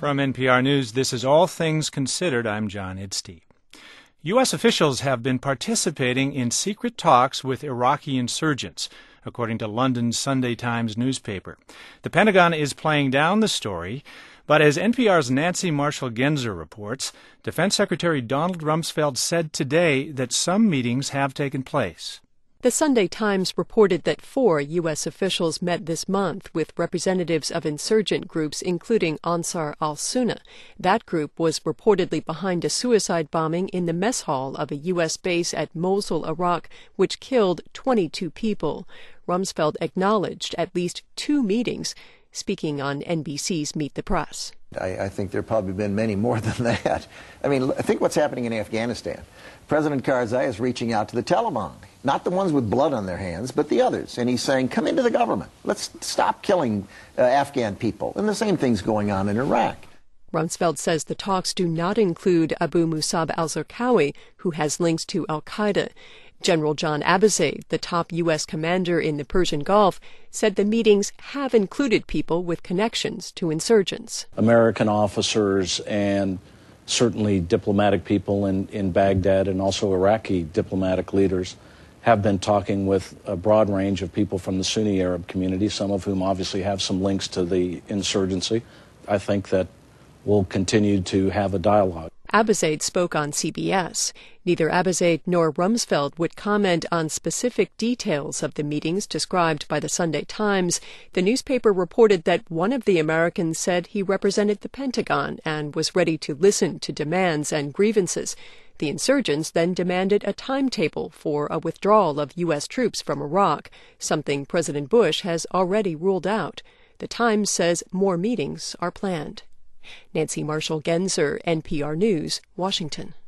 From NPR News, this is All Things Considered. I'm John Idstey. U.S. officials have been participating in secret talks with Iraqi insurgents, according to London's Sunday Times newspaper. The Pentagon is playing down the story, but as NPR's Nancy Marshall-Genzer reports, Defense Secretary Donald Rumsfeld said today that some meetings have taken place. The Sunday Times reported that 4 U.S. officials met this month with representatives of insurgent groups, including Ansar al-Sunna. That group was reportedly behind a suicide bombing in the mess hall of a U.S. base at Mosul, Iraq, which killed 22 people. Rumsfeld acknowledged at least 2 meetings, speaking on NBC's Meet the Press. I think there have probably been many more than that. I mean, I think what's happening in Afghanistan. President Karzai is reaching out to the Taliban, not the ones with blood on their hands, but the others. And he's saying, come into the government. Let's stop killing Afghan people. And the same thing's going on in Iraq. Rumsfeld says the talks do not include Abu Musab al-Zarqawi, who has links to al-Qaeda. General John Abizaid, the top U.S. commander in the Persian Gulf, said the meetings have included people with connections to insurgents. American officers and certainly diplomatic people in Baghdad and also Iraqi diplomatic leaders have been talking with a broad range of people from the Sunni Arab community, some of whom obviously have some links to the insurgency. I think that we'll continue to have a dialogue. Abizaid spoke on CBS. Neither Abizaid nor Rumsfeld would comment on specific details of the meetings described by the Sunday Times. The newspaper reported that one of the Americans said he represented the Pentagon and was ready to listen to demands and grievances. The insurgents then demanded a timetable for a withdrawal of U.S. troops from Iraq, something President Bush has already ruled out. The Times says more meetings are planned. Nancy Marshall-Genzer, NPR News, Washington.